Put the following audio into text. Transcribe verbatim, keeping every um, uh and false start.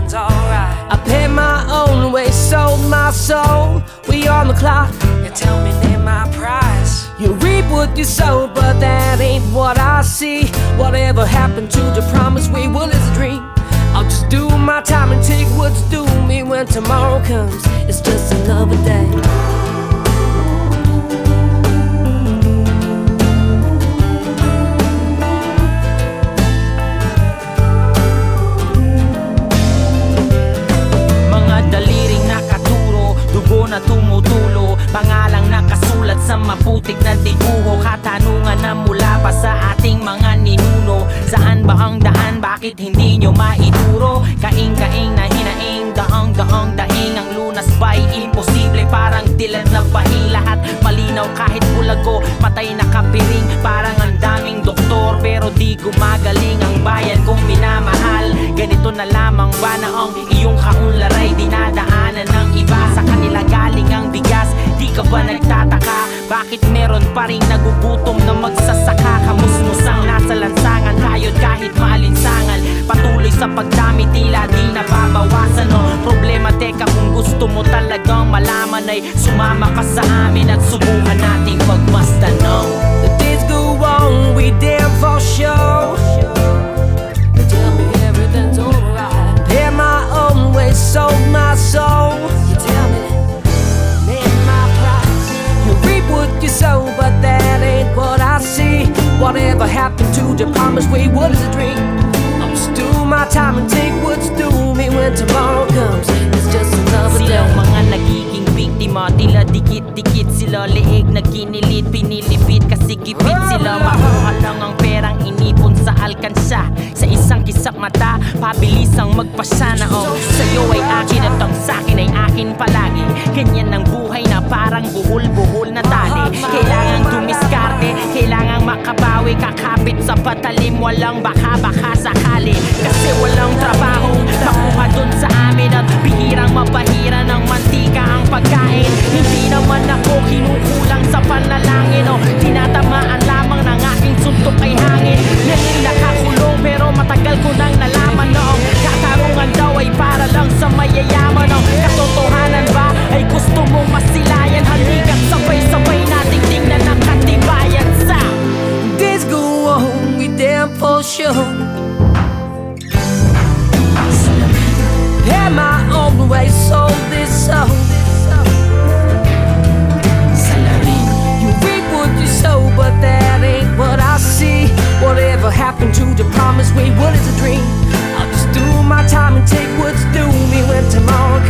everything's alright. I paid my own way, sold my soul. We on the clock. You tell me name my price. You reap what you sow, but that ain't what I see. Whatever happened to the promise we will is a dream. I'll just do my time and take what's due me. When tomorrow comes, it's just another day. Na tumutulo, pangalang nakasulat sa maputik na dibuho. Katanungan na mula pa sa ating mga ninuno. Saan ba ang daan? Bakit hindi nyo maituro? Kaing-kaing na hinaing, daang-daang daing. Ang lunas ba'y imposible? Parang dilad na bahing. Lahat malinaw kahit bulago, patay na kapiring. Parang ang daming doktor pero di gumagaling. Ang bayan kong minamahal, ganito na lamang ba na ang iyong kaunlaray dinadaanan ng iba? Sa kanila galing ang bigas, di ka ba nagtataka? Bakit meron pa rin nagugutom na magsasaka? Kamusmusang nasa lansangan, kayod kahit maalinsangan. Patuloy sa pagdami, tila di nababawasan. No? Problema, teka, kung gusto mo talagang malaman ay sumama ka sa amin at subukan nating pagmasdan. No? The days go on, we damn for sure. You tell me everything's alright. Paid my own way, sold my soul. You tell me name my price. You reap what you sow, but that ain't what I see. Whatever happened to the promise we was a dream. I'll just do my time and take what's due me. When tomorrow comes, it's just another day. Silang mga nagiging biktima, tila dikit-dikit sila. Leeg na ginilit, pinilipit kasi gipit sila. Makuha lang ang perang inipon sa alkansya. Sa isang kisap mata, pabilisang magpasya na oh, sa'yo ay akin at ang sa'kin ay akin palagi. Ganyan ang buhay na parang buhol-buhol na tali. Kailangang dumiskarte, kailangang makabawi. Kakapit sa patalim, walang baka-baka sakali. Kasi walang trabaho, makuha dun sa amin. At bihirang mapahira ng mantika ang pagkain. Hindi naman ako kinukulang sa panalangin o tinatamaan lamang ng aking suntok ay hangin. Nanging nakakulong pero matagal ko nang nalaman noong katarungan daw ay para lang sa mayayaman. Ang katotohanan ba ay gusto mong masilayan? Halika't sabay-sabay nating tingnan ang katibayan sa Days go on, we damn for sure. Paid my own way, sold this soul. You reap what you sow, but that ain't what I see. Whatever happened to the promise we was a dream. I'll just do my time and take what's due me when tomorrow comes.